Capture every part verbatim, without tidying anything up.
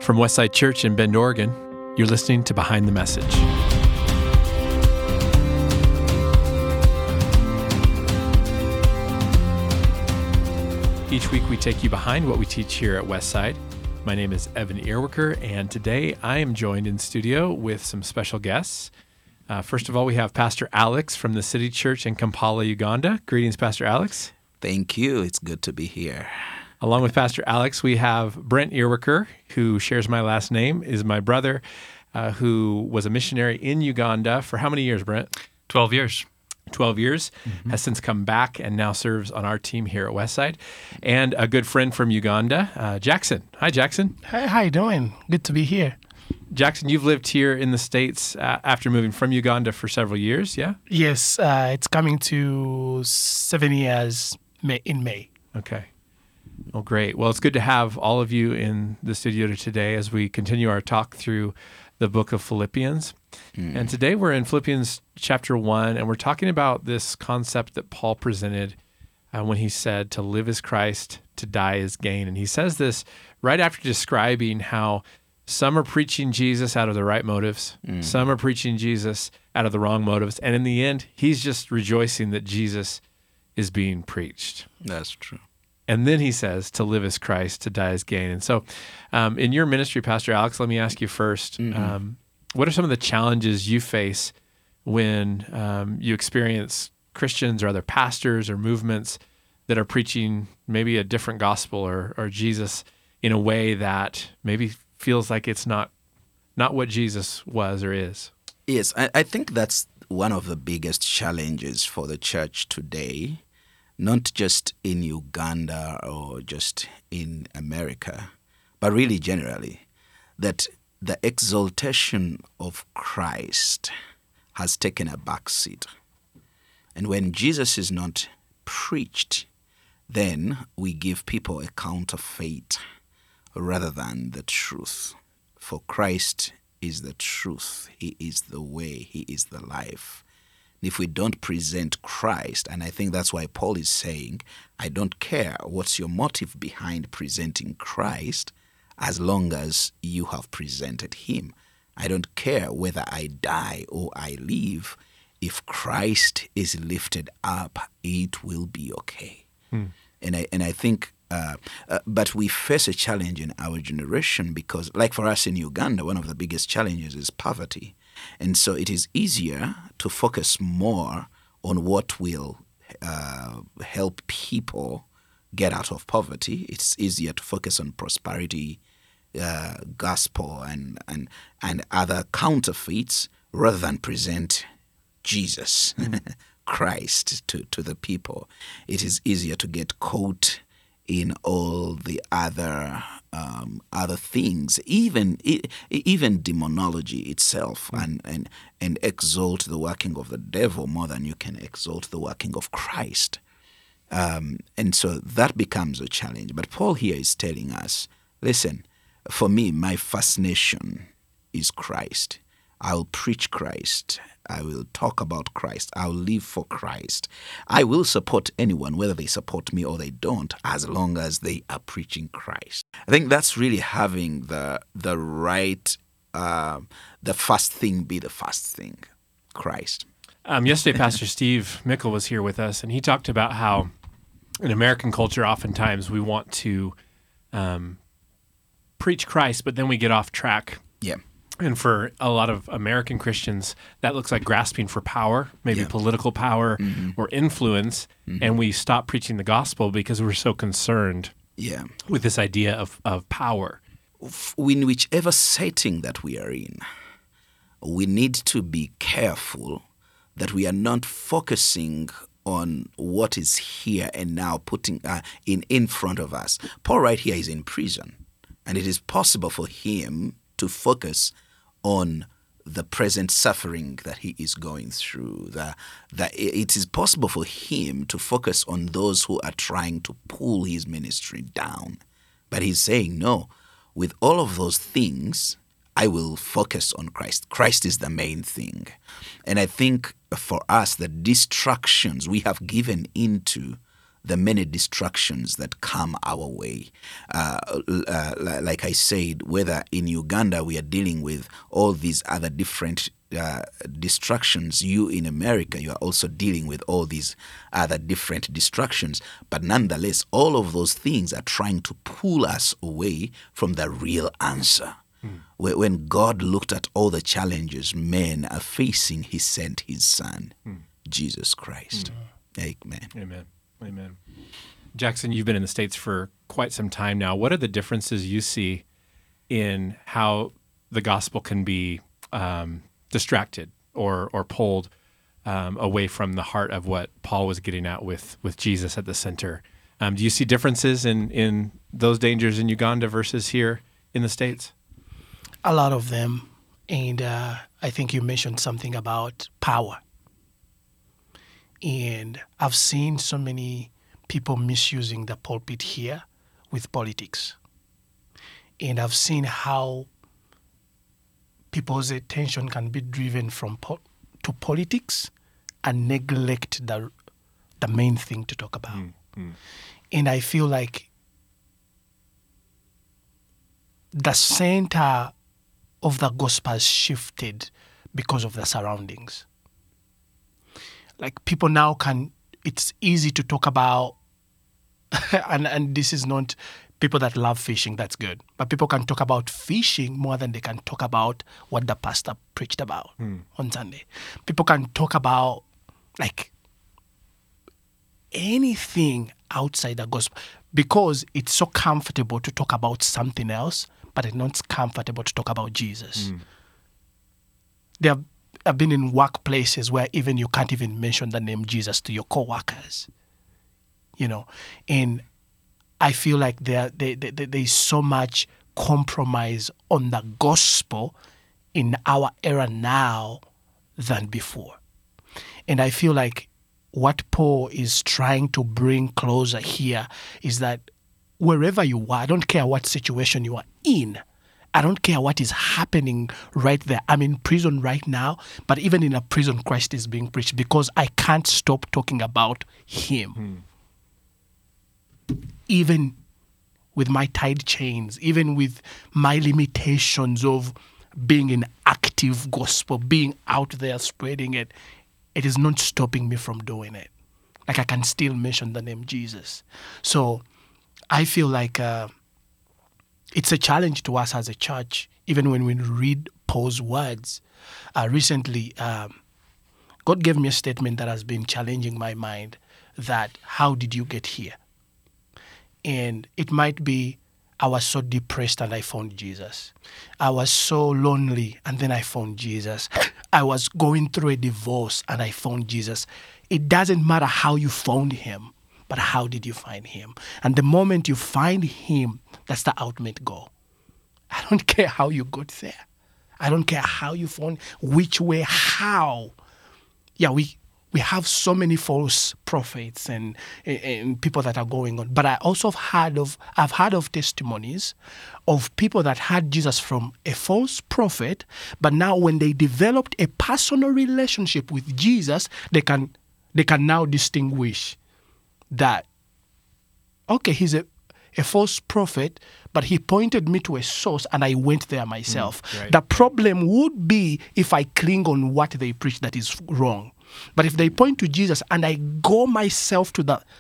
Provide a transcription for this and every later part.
From Westside Church in Bend, Oregon, you're listening to Behind the Message. Each week we take you behind what we teach here at Westside. My name is Evan Earwicker, and today I am joined in studio with some special guests. Uh, first of all, we have Pastor Alex from the City Church in Kampala, Uganda. Greetings, Pastor Alex. Thank you. It's good to be here. Along with Pastor Alex, we have Brent Earwicker, who shares my last name, is my brother, uh, who was a missionary in Uganda for how many years, Brent? twelve years. twelve years, mm-hmm. has since come back and now serves on our team here at Westside. And a good friend from Uganda, uh, Jackson. Hi, Jackson. Hey, how you doing? Good to be here. Jackson, you've lived here in the States uh, after moving from Uganda for several years, yeah? Yes, uh, it's coming to seven years May, in May. Okay. Well, great. Well, it's good to have all of you in the studio today as we continue our talk through the book of Philippians. Mm. And today we're in Philippians chapter one, and we're talking about this concept that Paul presented uh, when he said to live is Christ, to die is gain. And he says this right after describing how some are preaching Jesus out of the right motives, mm. some are preaching Jesus out of the wrong motives, and in the end, he's just rejoicing that Jesus is being preached. That's true. And then he says, to live is Christ, to die is gain. And so um, in your ministry, Pastor Alex, let me ask you first, mm-hmm. um, what are some of the challenges you face when um, you experience Christians or other pastors or movements that are preaching maybe a different gospel or, or Jesus in a way that maybe feels like it's not not what Jesus was or is? Yes, I, I think that's one of the biggest challenges for the church today. Not just in Uganda or just in America, but really generally, that the exaltation of Christ has taken a backseat. And when Jesus is not preached, then we give people a counterfeit rather than the truth. For Christ is the truth. He is the way. He is the life. If we don't present Christ, and I think that's why Paul is saying, I don't care what's your motive behind presenting Christ, as long as you have presented him. I don't care whether I die or I live. If Christ is lifted up, it will be okay. Hmm. And I and I think, uh, uh, but we face a challenge in our generation because, like for us in Uganda, one of the biggest challenges is poverty. And so it is easier to focus more on what will uh, help people get out of poverty. It's easier to focus on prosperity, uh, gospel, and, and and other counterfeits rather than present Jesus, mm. Christ to, to the people. It is easier to get caught in all the other um, other things, even even demonology itself, mm. and, and and exalt the working of the devil more than you can exalt the working of Christ. Um, and so that becomes a challenge. But Paul here is telling us, listen, for me, my fascination is Christ. I'll preach Christ. I will talk about Christ. I'll live for Christ. I will support anyone, whether they support me or they don't, as long as they are preaching Christ. I think that's really having the the right, uh, the first thing be the first thing, Christ. Um, yesterday, Pastor Steve Mickle was here with us, and he talked about how in American culture, oftentimes we want to um, preach Christ, but then we get off track. Yeah. And for a lot of American Christians, that looks like grasping for power, maybe yeah. political power mm-hmm. or influence, mm-hmm. and we stop preaching the gospel because we're so concerned yeah. with this idea of, of power. In whichever setting that we are in, we need to be careful that we are not focusing on what is here and now putting uh, in, in front of us. Paul right here is in prison, and it is possible for him to focus on the present suffering that he is going through. The, the, it is possible for him to focus on those who are trying to pull his ministry down. But he's saying, no, with all of those things, I will focus on Christ. Christ is the main thing. And I think for us, the distractions we have given into the many distractions that come our way. Uh, uh, like I said, whether in Uganda we are dealing with all these other different uh, distractions, you in America, you are also dealing with all these other different distractions. But nonetheless, all of those things are trying to pull us away from the real answer. Mm. When God looked at all the challenges men are facing, he sent his son, mm. Jesus Christ. Mm. Amen. Amen. Amen. Jackson, you've been in the States for quite some time now. What are the differences you see in how the gospel can be um, distracted or or pulled um, away from the heart of what Paul was getting at with, with Jesus at the center? Um, do you see differences in, in those dangers in Uganda versus here in the States? A lot of them. And uh, I think you mentioned something about power. And I've seen so many people misusing the pulpit here with politics. And I've seen how people's attention can be driven from po- to politics and neglect the the main thing to talk about. Mm-hmm. And I feel like the center of the gospel has shifted because of the surroundings. Like people now can, it's easy to talk about, and, and this is not people that love fishing, that's good. But people can talk about fishing more than they can talk about what the pastor preached about mm. on Sunday. People can talk about like anything outside the gospel because it's so comfortable to talk about something else, but it's not comfortable to talk about Jesus. Mm. There have, I've been in workplaces where even you can't even mention the name Jesus to your coworkers, you know, and I feel like there, there, there, there is so much compromise on the gospel in our era now than before. And I feel like what Paul is trying to bring closer here is that wherever you are, I don't care what situation you are in, I don't care what is happening right there. I'm in prison right now, but even in a prison, Christ is being preached because I can't stop talking about him. Hmm. Even with my tied chains, even with my limitations of being in active gospel, being out there spreading it, it is not stopping me from doing it. Like I can still mention the name Jesus. So I feel like uh, it's a challenge to us as a church, even when we read Paul's words. Uh, recently, um, God gave me a statement that has been challenging my mind, that how did you get here? And it might be, I was so depressed and I found Jesus. I was so lonely and then I found Jesus. I was going through a divorce and I found Jesus. It doesn't matter how you found him, but how did you find him? And the moment you find him, that's the ultimate goal. I don't care how you got there. I don't care how you found, which way, how. Yeah, we we have so many false prophets and, and people that are going on. But I also have heard of I've heard of testimonies of people that had Jesus from a false prophet, but now when they developed a personal relationship with Jesus, they can they can now distinguish that, okay, he's a, a false prophet, but he pointed me to a source and I went there myself. Mm, right. The problem would be if I cling on what they preach that is wrong. But if they point to Jesus and I go myself to the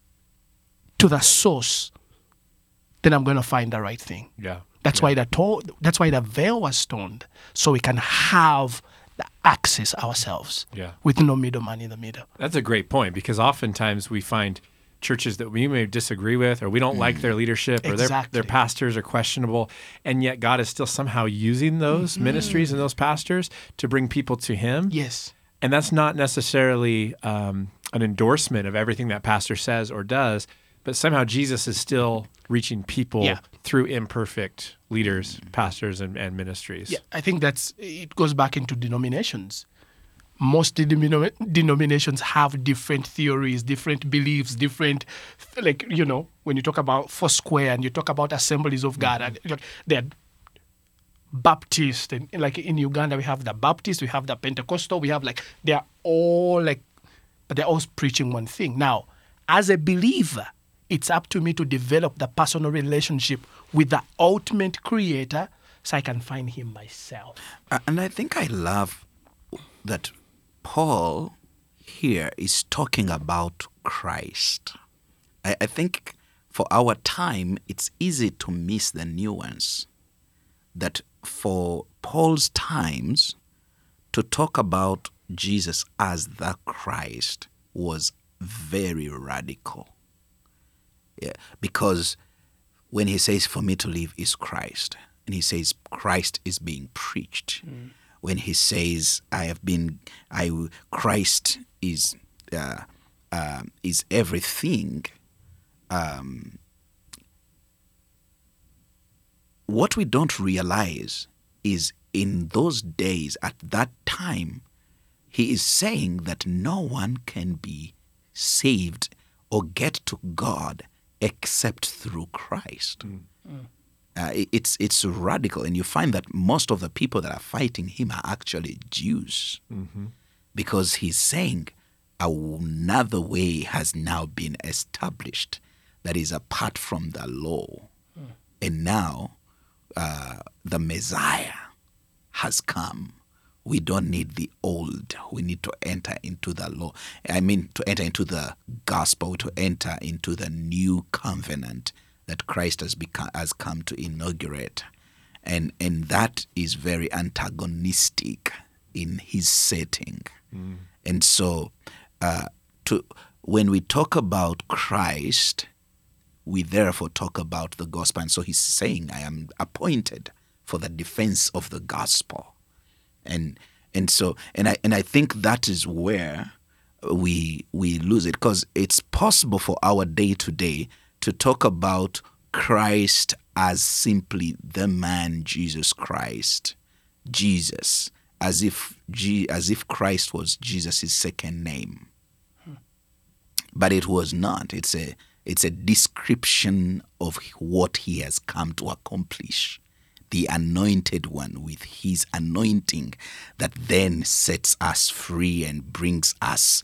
to the source, then I'm going to find the right thing. Yeah. That's yeah. why the to- that's why the veil was torn, so we can have the access ourselves. Yeah. With no middleman in the middle. That's a great point, because oftentimes we find churches that we may disagree with, or we don't mm. like their leadership, or exactly. their their pastors are questionable, and yet God is still somehow using those mm-hmm. ministries and those pastors to bring people to him. Yes. And that's not necessarily um, an endorsement of everything that pastor says or does, but somehow Jesus is still reaching people yeah. through imperfect leaders, pastors, and, and ministries. Yeah, I think that's it goes back into denominations. Most denom- denominations have different theories, different beliefs, different, like, you know, when you talk about Foursquare and you talk about Assemblies of God, mm-hmm. and they're Baptist, and like in Uganda we have the Baptist, we have the Pentecostal, we have like, they're all like, but they're all preaching one thing. Now, as a believer, it's up to me to develop the personal relationship with the ultimate creator so I can find him myself. Uh, and I think I love that Paul here is talking about Christ. I, I think for our time, it's easy to miss the nuance that for Paul's times, to talk about Jesus as the Christ was very radical. Yeah, because when he says, for me to live is Christ, and he says Christ is being preached. Mm. When he says, I have been, I Christ is uh, uh, is everything. Um, what we don't realize is in those days, at that time, he is saying that no one can be saved or get to God except through Christ. Mm. Mm. Uh, it, it's it's radical, and you find that most of the people that are fighting him are actually Jews, mm-hmm. because he's saying another way has now been established that is apart from the law, mm. and now uh, the Messiah has come. We don't need the old. We need to enter into the law. I mean, to enter into the gospel, to enter into the new covenant that Christ has become, has come to inaugurate. And and that is very antagonistic in his setting. Mm. And so uh, to when we talk about Christ, we therefore talk about the gospel. And so he's saying, I am appointed for the defense of the gospel. And and so and I and I think that is where we we lose it, because it's possible for our day to day to talk about Christ as simply the man Jesus Christ, Jesus, as if G, as if Christ was Jesus' second name, hmm. but it was not. It's a it's a description of what he has come to accomplish. The anointed one with his anointing that then sets us free and brings us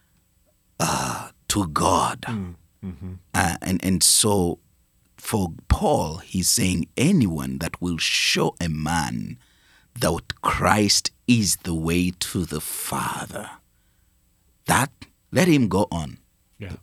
uh, to God. Mm, mm-hmm. uh, and, and so for Paul, he's saying anyone that will show a man that Christ is the way to the Father, that let him go on. Yeah,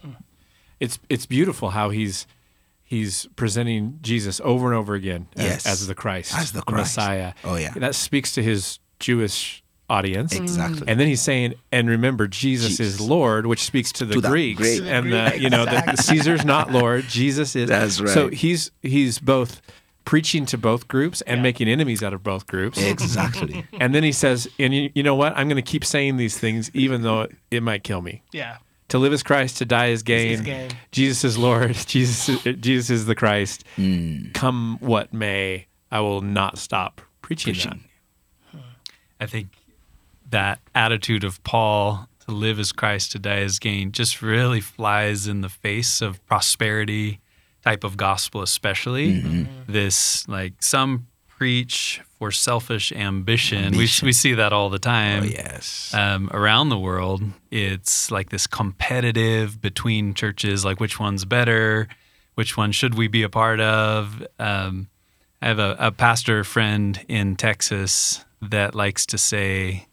it's it's beautiful how he's He's presenting Jesus over and over again as, yes. as the Christ, as the, the Christ. Messiah. Oh, yeah. That speaks to his Jewish audience. Exactly. And then he's saying, and remember, Jesus, Jesus. is Lord, which speaks to the to Greeks. Greek. And, the, you know, the, Caesar's not Lord, Jesus is. That's right. So he's he's both preaching to both groups and yeah. making enemies out of both groups. Exactly. And then he says, and you, you know what? I'm going to keep saying these things even though it, it might kill me. Yeah. To live is Christ, to die is gain. Is gain. Jesus is Lord. Jesus is, Jesus is the Christ. Mm. Come what may, I will not stop preaching, preaching. that. I think that attitude of Paul, to live as Christ, to die as gain, just really flies in the face of prosperity type of gospel, especially. Mm-hmm. This, like, some preach for selfish ambition. ambition. We we see that all the time. Oh, yes. Um, around the world, it's like this competitive between churches, like which one's better, which one should we be a part of. Um, I have a, a pastor friend in Texas that likes to say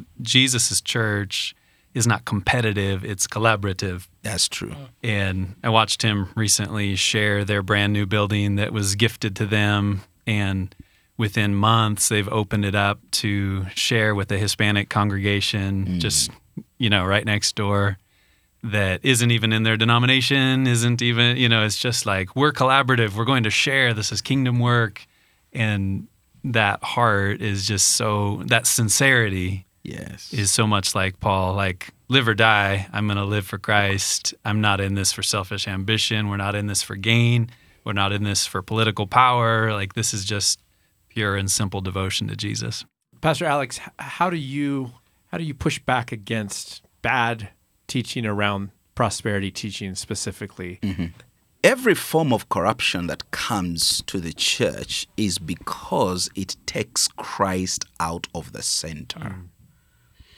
Jesus' church is not competitive, it's collaborative. That's true. And I watched him recently share their brand new building that was gifted to them, and within months, they've opened it up to share with a Hispanic congregation mm. just, you know, right next door that isn't even in their denomination, isn't even, you know, it's just like, we're collaborative, we're going to share, this is kingdom work. And that heart is just so, that sincerity yes. is so much like Paul, like, live or die, I'm going to live for Christ. I'm not in this for selfish ambition. We're not in this for gain. We're not in this for political power. Like, this is just pure and simple devotion to Jesus. Pastor Alex, how do you how do you push back against bad teaching around prosperity teaching specifically? Mm-hmm. Every form of corruption that comes to the church is because it takes Christ out of the center. Mm.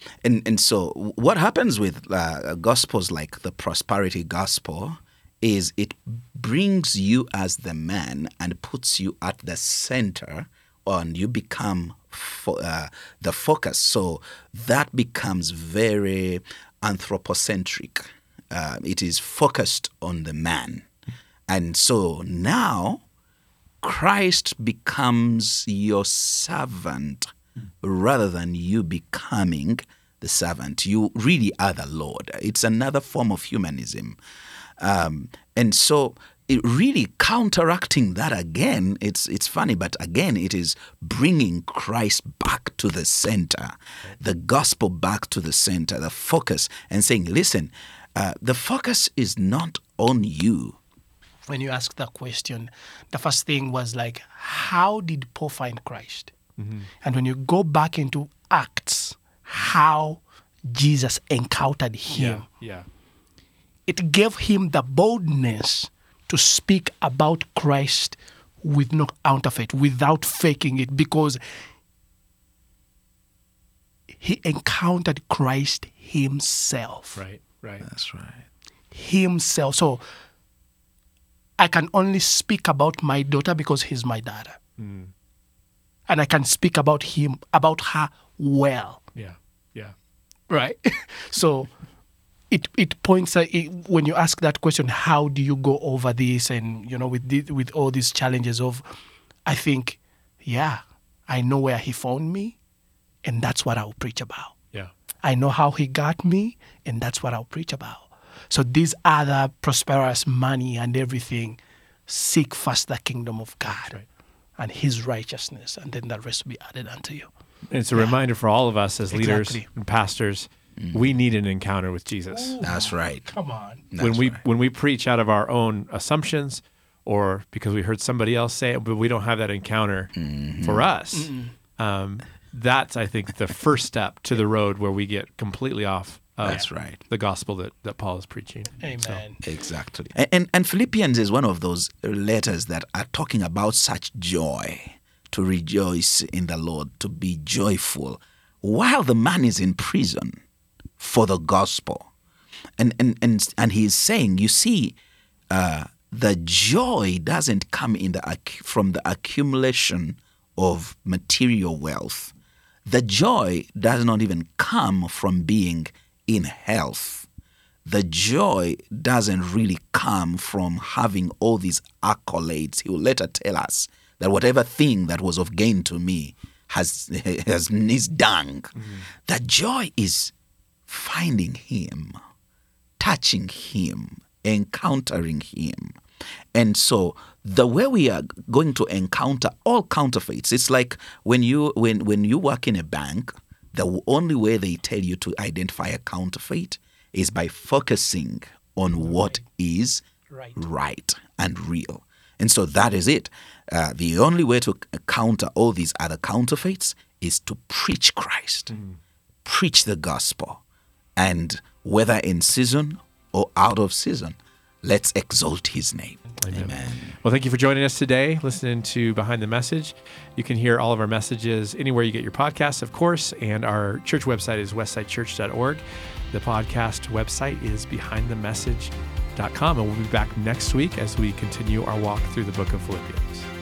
And and so what happens with uh, gospels like the prosperity gospel is it brings you as the man and puts you at the center, and you become fo- uh, the focus. So that becomes very anthropocentric. Uh, it is focused on the man. And so now Christ becomes your servant rather than you becoming the servant. You really are the Lord. It's another form of humanism. Um, and so it really counteracting that again, it's it's funny, but again, it is bringing Christ back to the center, the gospel back to the center, the focus, and saying, listen, uh, the focus is not on you. When you ask that question, the first thing was like, how did Paul find Christ? Mm-hmm. And when you go back into Acts, how Jesus encountered him, Yeah. yeah. it gave him the boldness to speak about Christ with no counterfeit, without faking it, because he encountered Christ himself. Right. Right. That's right. Himself. So I can only speak about my daughter because he's my daughter. Mm. And I can speak about him, about her well. Yeah. Yeah. Right? So it it points at it, when you ask that question, how do you go over this? And, you know, with the, with all these challenges of, I think, yeah, I know where he found me, and that's what I'll preach about. Yeah. I know how he got me, and that's what I'll preach about. So these other prosperous money and everything, seek first the kingdom of God right. and his righteousness, and then the rest will be added unto you. And it's a yeah. reminder for all of us as leaders Exactly. and pastors, mm. we need an encounter with Jesus. Ooh, That's right. Come on. That's when we right. when we preach out of our own assumptions, or because we heard somebody else say it, but we don't have that encounter mm-hmm. for us, um, that's, I think, the first step to the road where we get completely off of That's right. the gospel that, that Paul is preaching. Amen. So, Exactly. And, and and Philippians is one of those letters that are talking about such joy, to rejoice in the Lord, to be joyful, while the man is in prison for the gospel. And and and, and he is saying, you see, uh, the joy doesn't come in the from the accumulation of material wealth. The joy does not even come from being in health. The joy doesn't really come from having all these accolades. He will later tell us that whatever thing that was of gain to me has, has is dung. Mm-hmm. The joy is finding him, touching him, encountering him. And so the way we are going to encounter all counterfeits, it's like when you when when you work in a bank, the only way they tell you to identify a counterfeit is by focusing on what is Right. right and real. And so that is it. Uh, the only way to counter all these other counterfeits is to preach Christ, mm. preach the gospel, and whether in season or out of season, let's exalt his name. Amen. Amen. Well, thank you for joining us today, listening to Behind the Message. You can hear all of our messages anywhere you get your podcasts, of course, and our church website is westside church dot org. The podcast website is behind the message dot com, and we'll be back next week as we continue our walk through the book of Philippians.